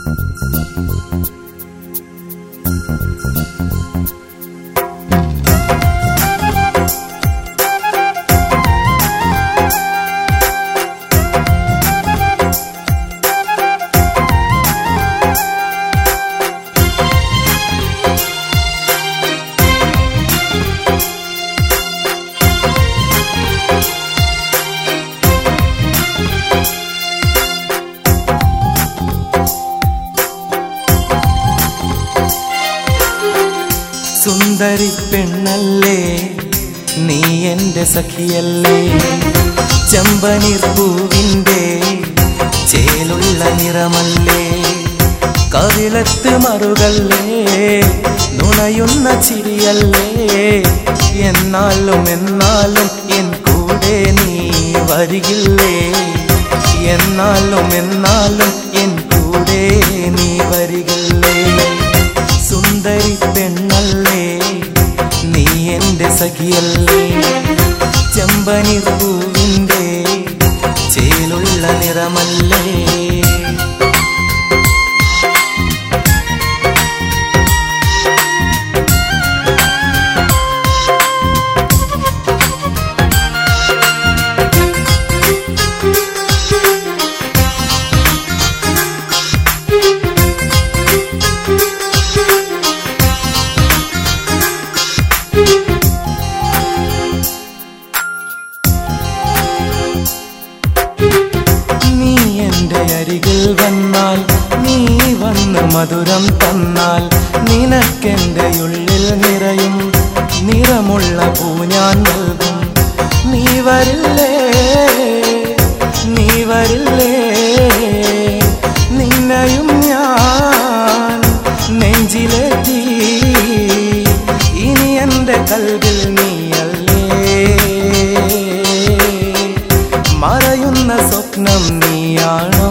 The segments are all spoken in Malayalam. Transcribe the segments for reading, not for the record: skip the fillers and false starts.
സുന്ദരി പെണ്ണല്ലേ നീ എൻ്റെ സഖിയല്ലേ, ചെമ്പനീർ പൂവിൻ്റെ ചേലുള്ള നിറമല്ലേ, കവിളത്ത് മറുകല്ലേ, നുണയുന്ന ചിരിയല്ലേ, എന്നാലും എന്നാലും എൻ കൂടെ നീ വരികില്ലേ, എന്നാലും എന്നാലും എൻ കൂടെ നീ വരികില്ലേ. സുന്ദരി പെണ്ണല്ലേ നീ എൻ്റെ സഖിയല്ലേ, ചെമ്പനീർ പൂവിൻ്റെ ചേലുള്ള നിറമല്ലേ. അരികിൽ വന്നാൽ നീ വന്ന് മധുരം തന്നാൽ നിനക്കെൻ്റെ ഉള്ളിൽ നിറയും നിറമുള്ള പൂ ഞാൻ നൽകും. നീ വരില്ലേ നീ വരില്ലേ, നിന്നെയും ഞാൻ നെഞ്ചിലേറ്റി, ഇനി എൻ്റെ കൽവിൽ നീയല്ലേ, മറയുന്ന സ്വപ്നം നീയാണോ.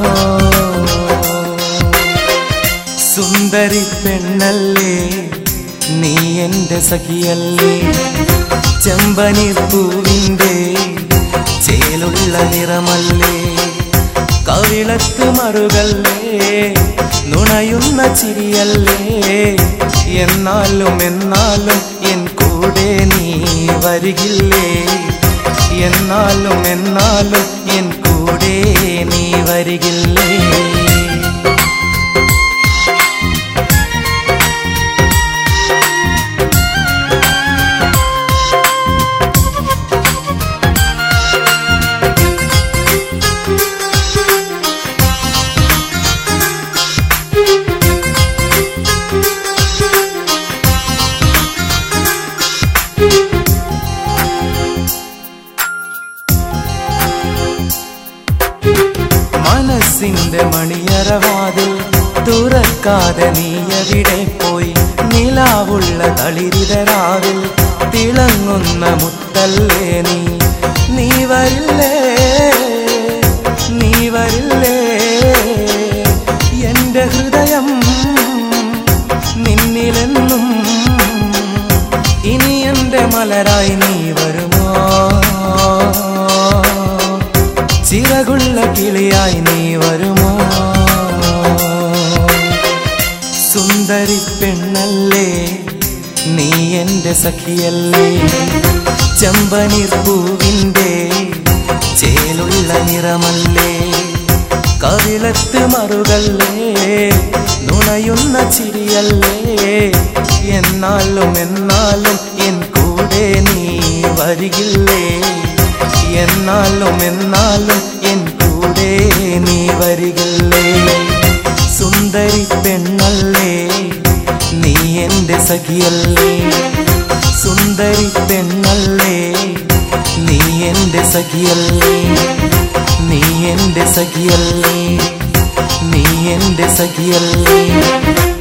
സുന്ദരി പെണ്ണല്ലേ നീ എൻ്റെ സഖിയല്ലേ, ചെമ്പനീർ പൂവിൻ്റെ ചേലുള്ള നിറമല്ലേ, കവിളത്ത് മറുകല്ലേ, നുണയുന്ന ചിരിയല്ലേ, എന്നാലും എന്നാലും എൻ കൂടെ നീ വരികില്ലേ, എന്നാലും എന്നാലും എൻ കൂടെ നീ വരികില്ലേ. മനസ്സിന്റെ മണിയറവാതിൽ തുറക്കാതെ നീ എവിടെ പോയി, നിലാവുള്ള തളിരിതരാവിൽ തിളങ്ങുന്ന മുത്തല്ലേ നീ. നീ വരില്ലേ നീ വരില്ലേ, എൻ്റെ ഹൃദയം നിന്നിലെന്നും, ഇനി എൻ്റെ മലരായി നീ വരുമോ, ചിറകുള്ള കിളിയായി നീ വരുമോ. സുന്ദരി പെണ്ണല്ലേ നീ എൻ്റെ സഖിയല്ലേ, ചെമ്പനീർ പൂവിൻ്റെ ചേലുള്ള നിറമല്ലേ, കവിളത്ത് മറുകല്ലേ, നുണയുന്ന ചിരിയല്ലേ, എന്നാലും എന്നാലും എൻ കൂടെ നീ വരികില്ലേ, എന്നാലും എന്നാലും എൻ കൂടെ നീ വരികില്ലേ. സുന്ദരി പെണ്ണല്ലേ നീ എൻ്റെ സഖിയല്ലേ, സുന്ദരി പെണ്ണല്ലേ നീ എൻ്റെ സഖിയല്ലേ, നീ എൻ്റെ സഖിയല്ലേ, നീ എൻ്റെ സഖിയല്ലേ.